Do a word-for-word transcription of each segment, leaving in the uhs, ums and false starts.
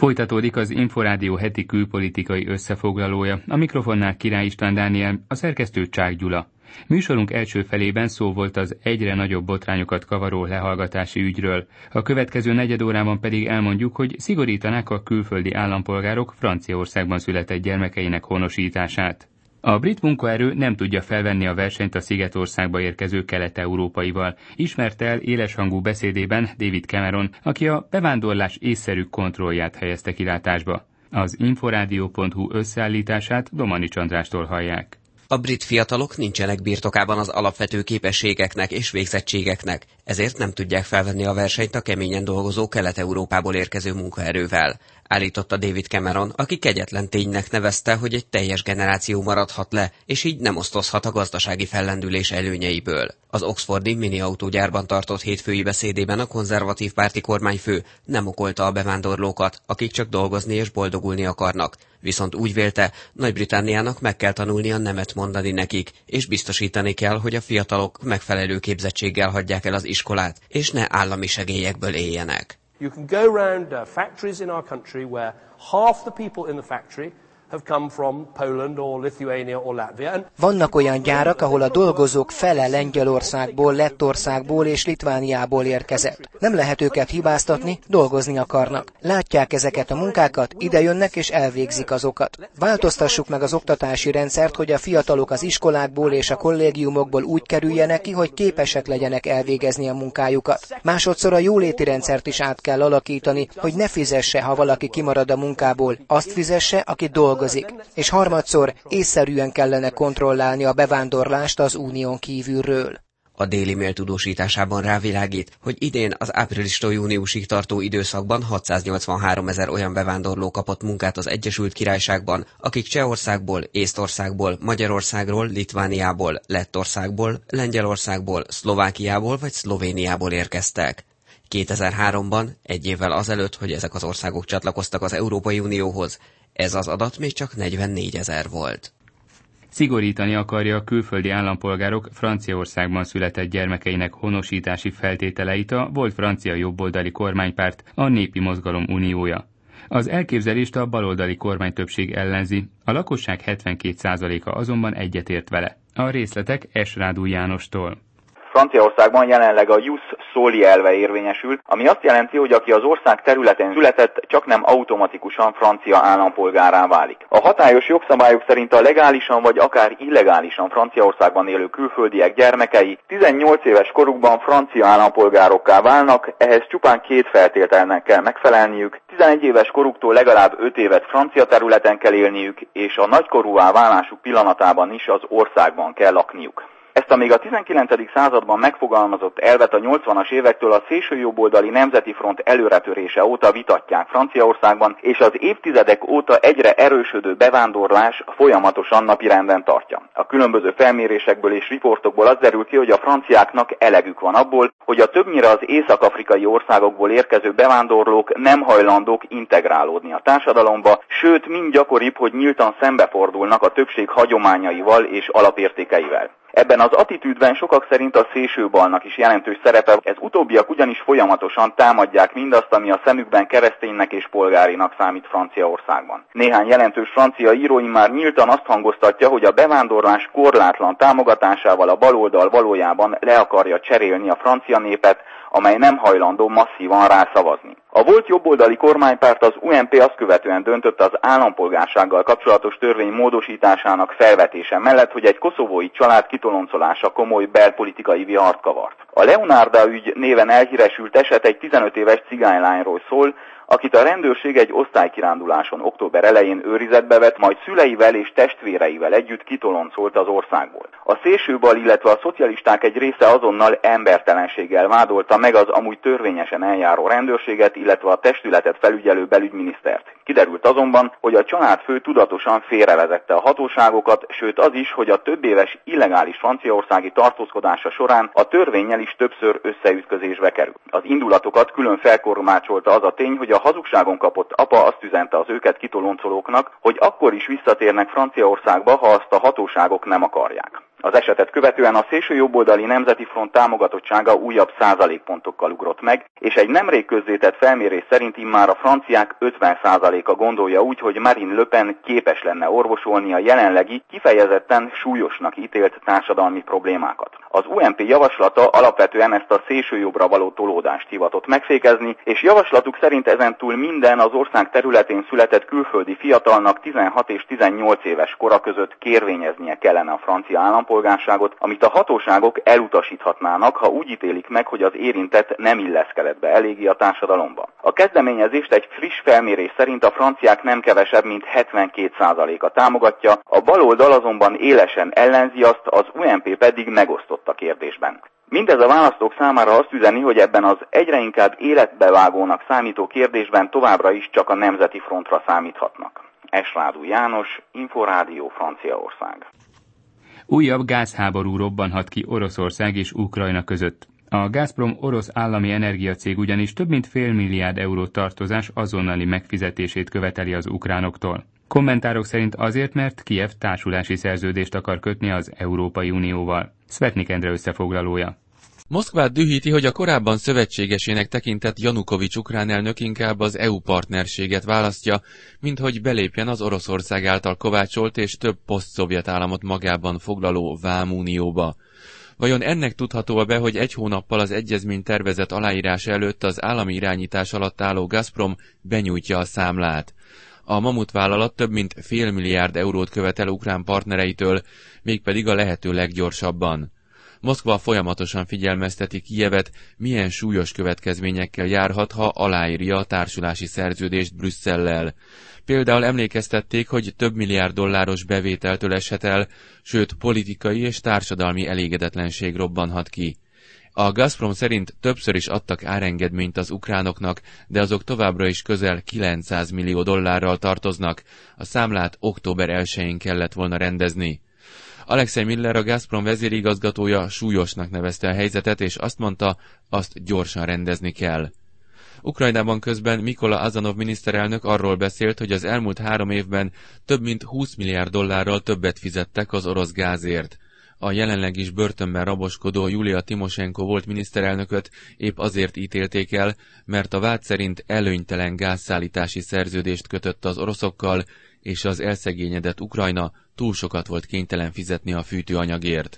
Folytatódik az Inforádió heti külpolitikai összefoglalója. A mikrofonnál Király István Dániel, a szerkesztő Csák Gyula. Műsorunk első felében szó volt az egyre nagyobb botrányokat kavaró lehallgatási ügyről. A következő negyed órában pedig elmondjuk, hogy szigorítanák a külföldi állampolgárok Franciaországban született gyermekeinek honosítását. A brit munkaerő nem tudja felvenni a versenyt a Szigetországba érkező kelet-európaival, ismerte el éleshangú beszédében David Cameron, aki a bevándorlás észszerű kontrollját helyezte kilátásba. Az inforádió pont hu összeállítását Domanics Andrástól hallják. A brit fiatalok nincsenek birtokában az alapvető képességeknek és végzettségeknek, ezért nem tudják felvenni a versenyt a keményen dolgozó Kelet-Európából érkező munkaerővel, állította David Cameron, aki kegyetlen ténynek nevezte, hogy egy teljes generáció maradhat le, és így nem osztozhat a gazdasági fellendülés előnyeiből. Az oxfordi mini autógyárban tartott hétfői beszédében a konzervatív párti kormányfő nem okolta a bevándorlókat, akik csak dolgozni és boldogulni akarnak, viszont úgy vélte, Nagy-Britanniának meg kell tanulnia nemet mondani nekik, és biztosítani kell, hogy a fiatalok megfelelő képzettséggel hagyják el az iskolát, és ne állami segélyekből éljenek. You can go around uh, factories in our country where half the people in the factory have come from Poland or Lithuania or Latvia. And vannak olyan gyárak, ahol a dolgozók fele Lengyelországból, Lettországból és Litvániából érkezett. Nem lehet őket hibáztatni, dolgozni akarnak. Látják ezeket a munkákat, idejönnek és elvégzik azokat. Változtassuk meg az oktatási rendszert, hogy a fiatalok az iskolákból és a kollégiumokból úgy kerüljenek ki, hogy képesek legyenek elvégezni a munkájukat. Másodszor a jóléti rendszert is át kell alakítani, hogy ne fizesse, ha valaki kimarad a munkából. Azt fizesse, aki dolgozik. És harmadszor észszerűen kellene kontrollálni a bevándorlást az unión kívülről. A Daily Mail tudósításában rávilágít, hogy idén az áprilistól júniusig tartó időszakban hatszáznyolcvanhárom ezer olyan bevándorló kapott munkát az Egyesült Királyságban, akik Csehországból, Észtországból, Magyarországról, Litvániából, Lettországból, Lengyelországból, Szlovákiából vagy Szlovéniából érkeztek. kétezer-háromban, egy évvel azelőtt, hogy ezek az országok csatlakoztak az Európai Unióhoz, ez az adat még csak negyvennégyezer volt. Szigorítani akarja a külföldi állampolgárok Franciaországban született gyermekeinek honosítási feltételeit a volt francia jobboldali kormánypárt, a Népi Mozgalom Uniója. Az elképzelést a baloldali kormánytöbbség ellenzi, a lakosság hetvenkét százaléka azonban egyetért vele. A részletek Es Rádú Jánostól. Franciaországban jelenleg a jus soli elve érvényesül, ami azt jelenti, hogy aki az ország területén született, csak nem automatikusan francia állampolgárrá válik. A hatályos jogszabályok szerint a legálisan vagy akár illegálisan Franciaországban élő külföldiek gyermekei tizennyolc éves korukban francia állampolgárokká válnak, ehhez csupán két feltételnek kell megfelelniük, tizenegy éves koruktól legalább öt évet francia területen kell élniük, és a nagykorúvá válásuk pillanatában is az országban kell lakniuk. Ezt a még a tizenkilencedik században megfogalmazott elvet a nyolcvanas évektől a szélsőjobboldali Nemzeti Front előretörése óta vitatják Franciaországban, és az évtizedek óta egyre erősödő bevándorlás folyamatosan napirenden tartja. A különböző felmérésekből és riportokból az derül ki, hogy a franciáknak elegük van abból, hogy a többnyire az észak-afrikai országokból érkező bevándorlók nem hajlandók integrálódni a társadalomba, sőt mind gyakoribb, hogy nyíltan szembefordulnak a többség hagyományaival és alapértékeivel. Ebben az attitűdben sokak szerint a szélsőbalnak is jelentős szerepe, ez utóbbiak ugyanis folyamatosan támadják mindazt, ami a szemükben kereszténynek és polgárinak számít Franciaországban. Néhány jelentős francia író már nyíltan azt hangoztatja, hogy a bevándorlás korlátlan támogatásával a baloldal valójában le akarja cserélni a francia népet, amely nem hajlandó masszívan rászavazni. A volt jobboldali kormánypárt az u en pé azt követően döntött az állampolgársággal kapcsolatos törvény módosításának felvetése mellett, hogy egy koszovói család kitoloncolása komoly belpolitikai vihart kavart. A Leonarda ügy néven elhíresült eset egy tizenöt éves cigánylányról szól, akit a rendőrség egy osztálykiránduláson október elején őrizetbe vett, majd szüleivel és testvéreivel együtt kitoloncolt az országból. A szélsőbal, illetve a szocialisták egy része azonnal embertelenséggel vádolta meg az amúgy törvényesen eljáró rendőrséget, illetve a testületet felügyelő belügyminisztert. Kiderült azonban, hogy a családfő tudatosan félrevezette a hatóságokat, sőt az is, hogy a több éves illegális franciaországi tartózkodása során a törvénnyel is többször összeütközésbe került. Az indulatokat külön felkormácsolta az a tény, hogy a hazugságon kapott apa azt üzente az őket kitoloncolóknak, hogy akkor is visszatérnek Franciaországba, ha azt a hatóságok nem akarják. Az esetet követően a szélsőjobboldali Nemzeti Front támogatottsága újabb százalékpontokkal ugrott meg, és egy nemrég közzétett felmérés szerint immár a franciák ötven százaléka gondolja úgy, hogy Marine Le Pen képes lenne orvosolni a jelenlegi, kifejezetten súlyosnak ítélt társadalmi problémákat. Az u en pé javaslata alapvetően ezt a szélsőjobbra való tolódást hivatott megfékezni, és javaslatuk szerint ezentúl minden az ország területén született külföldi fiatalnak tizenhat és tizennyolc éves kora között kérvényeznie kellene a francia állampolgárságot, amit a hatóságok elutasíthatnának, ha úgy ítélik meg, hogy az érintett nem illeszkedett be eléggé a társadalomba. A kezdeményezést egy friss felmérés szerint a franciák nem kevesebb, mint hetvenkét százaléka támogatja, a baloldal azonban élesen ellenzi azt, az u en pé pedig megosztott a kérdésben. Mindez a választók számára azt üzeni, hogy ebben az egyre inkább életbevágónak számító kérdésben továbbra is csak a Nemzeti Frontra számíthatnak. Esrádú János, Inforádió, Franciaország. Újabb gázháború robbanhat ki Oroszország és Ukrajna között. A Gazprom orosz állami energiacég ugyanis több mint fél milliárd euró tartozás azonnali megfizetését követeli az ukránoktól. Kommentárok szerint azért, mert Kijev társulási szerződést akar kötni az Európai Unióval. Szvetnik Endre összefoglalója. Moszkvát dühíti, hogy a korábban szövetségesének tekintett Janukovics ukrán elnök inkább az é u partnerséget választja, mint hogy belépjen az Oroszország által kovácsolt és több posztszovjet államot magában foglaló vámunióba. Vajon ennek tudható be, hogy egy hónappal az egyezmény tervezett aláírása előtt az állami irányítás alatt álló Gazprom benyújtja a számlát? A mamutvállalat több mint fél milliárd eurót követel ukrán partnereitől, mégpedig a lehető leggyorsabban. Moszkva folyamatosan figyelmezteti Kijevet, milyen súlyos következményekkel járhat, ha aláírja a társulási szerződést Brüsszellel. Például emlékeztették, hogy több milliárd dolláros bevételtől eshet el, sőt politikai és társadalmi elégedetlenség robbanhat ki. A Gazprom szerint többször is adtak árengedményt az ukránoknak, de azok továbbra is közel kilencszáz millió dollárral tartoznak, a számlát október elsején kellett volna rendezni. Alexei Miller, a Gazprom vezérigazgatója súlyosnak nevezte a helyzetet, és azt mondta, azt gyorsan rendezni kell. Ukrajnában közben Mikola Azanov miniszterelnök arról beszélt, hogy az elmúlt három évben több mint húsz milliárd dollárral többet fizettek az orosz gázért. A jelenleg is börtönben raboskodó Julia Timosenko volt miniszterelnököt épp azért ítélték el, mert a vád szerint előnytelen gázszállítási szerződést kötött az oroszokkal, és az elszegényedett Ukrajna túl sokat volt kénytelen fizetni a fűtőanyagért.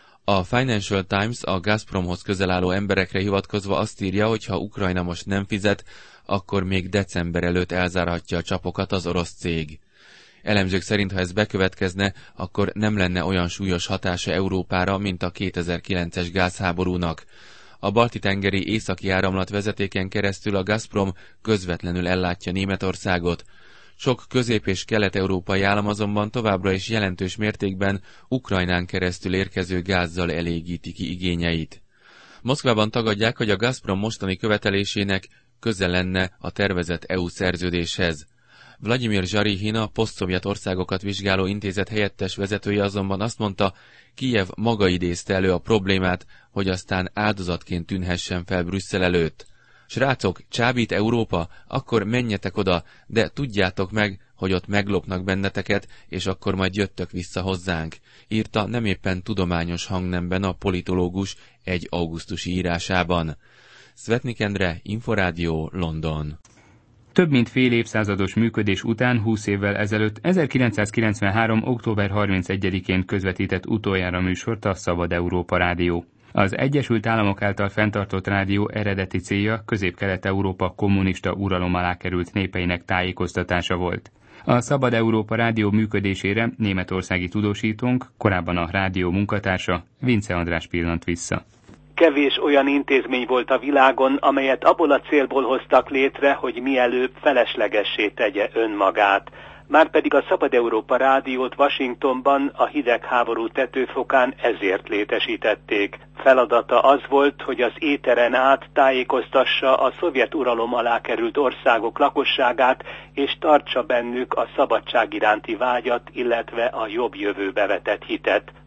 A Financial Times a Gazpromhoz közel álló emberekre hivatkozva azt írja, hogy ha Ukrajna most nem fizet, akkor még december előtt elzárhatja a csapokat az orosz cég. Elemzők szerint, ha ez bekövetkezne, akkor nem lenne olyan súlyos hatása Európára, mint a kétezer-kilences gázháborúnak. A balti-tengeri északi áramlat vezetéken keresztül a Gazprom közvetlenül ellátja Németországot. Sok közép- és kelet-európai állam azonban továbbra is jelentős mértékben Ukrajnán keresztül érkező gázzal elégíti ki igényeit. Moszkvában tagadják, hogy a Gazprom mostani követelésének köze lenne a tervezett é u szerződéshez. Vladimir Zsarihin, a posztszovjet országokat vizsgáló intézet helyettes vezetője azonban azt mondta, Kijev maga idézte elő a problémát, hogy aztán áldozatként tűnhessen fel Brüsszel előtt. Srácok, csábít Európa? Akkor menjetek oda, de tudjátok meg, hogy ott meglopnak benneteket, és akkor majd jöttök vissza hozzánk, írta nem éppen tudományos hangnemben a politológus egy augusztusi írásában. Szvetnik Endre, Inforádió, London. Több mint fél évszázados működés után húsz évvel ezelőtt ezerkilencszázkilencvenhárom. október harmincegyedikén közvetített utoljára műsort a Szabad Európa Rádió. Az Egyesült Államok által fenntartott rádió eredeti célja Közép-Kelet-Európa kommunista uralom alá került népeinek tájékoztatása volt. A Szabad Európa Rádió működésére németországi tudósítónk, korábban a rádió munkatársa, Vince András pillant vissza. Kevés olyan intézmény volt a világon, amelyet abból a célból hoztak létre, hogy mielőbb feleslegessé tegye önmagát. Márpedig a Szabad Európa Rádiót Washingtonban a hidegháború tetőfokán ezért létesítették. Feladata az volt, hogy az éteren át tájékoztassa a szovjet uralom alá került országok lakosságát, és tartsa bennük a szabadság iránti vágyat, illetve a jobb jövőbe vetett hitet.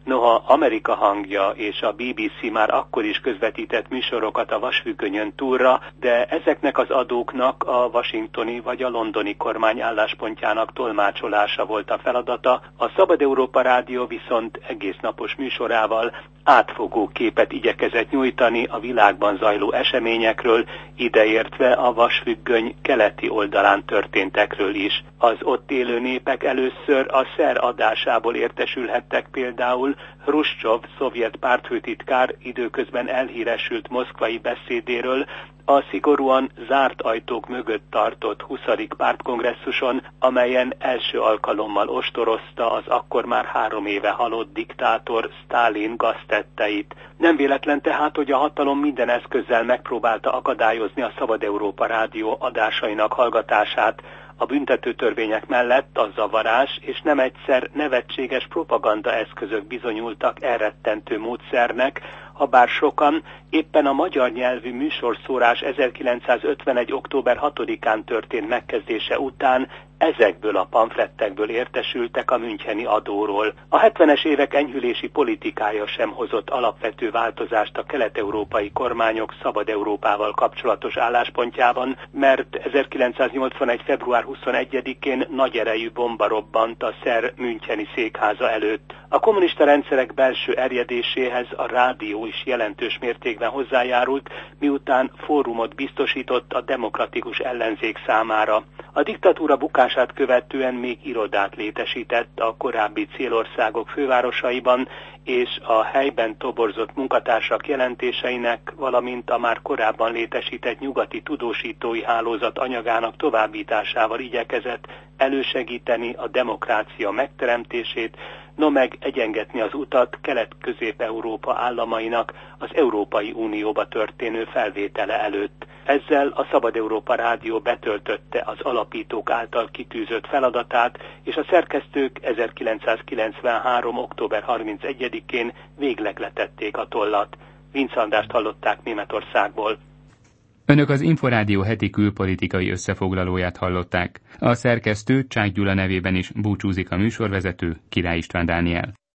Noha Amerika hangja és a bé bé cé már akkor is közvetített műsorokat a vasfüggönyön túlra, de ezeknek az adóknak a washingtoni vagy a londoni kormány álláspontjának tolmácsolása volt a feladata, a Szabad Európa Rádió viszont egész napos műsorával átfogó képet igyekezett nyújtani a világban zajló eseményekről, ideértve a vasfüggöny keleti oldalán történtekről is. Az ott élő népek először a szer adásából értesülhettek például Hruscsov szovjet pártfőtitkár időközben elhíresült moszkvai beszédéről, a szigorúan zárt ajtók mögött tartott huszadik pártkongresszuson, amelyen első alkalommal ostorozta az akkor már három éve halott diktátor Sztálin gaztetteit. Nem véletlen tehát, hogy a hatalom minden eszközzel megpróbálta akadályozni a Szabad Európa Rádió adásainak hallgatását. A büntetőtörvények mellett a zavarás és nem egyszer nevetséges propaganda eszközök bizonyultak elrettentő módszernek, habár sokan éppen a magyar nyelvű műsorszórás ezerkilencszázötvenegy. október hatodikán történt megkezdése után ezekből a pamflettekből értesültek a müncheni adóról. A hetvenes évek enyhülési politikája sem hozott alapvető változást a kelet-európai kormányok Szabad Európával kapcsolatos álláspontjában, mert ezerkilencszáznyolcvanegy. február huszonegyedikén nagy erejű bomba robbant a szer müncheni székháza előtt. A kommunista rendszerek belső erjedéséhez a rádió is jelentős mértékben hozzájárult, miután fórumot biztosított a demokratikus ellenzék számára. A diktatúra bukását követően még irodát létesített a korábbi célországok fővárosaiban, és a helyben toborzott munkatársak jelentéseinek, valamint a már korábban létesített nyugati tudósítói hálózat anyagának továbbításával igyekezett elősegíteni a demokrácia megteremtését, no meg egyengetni az utat Kelet-Közép-Európa államainak az Európai Unióba történő felvétele előtt. Ezzel a Szabad Európa Rádió betöltötte az alapítók által kitűzött feladatát, és a szerkesztők ezerkilencszázkilencvenhárom. október harmincegyedikén végleg letették a tollat. Vince Andrást hallották Németországból. Önök az Inforádió heti külpolitikai összefoglalóját hallották. A szerkesztő Csák Gyula nevében is búcsúzik a műsorvezető, Király István Dániel.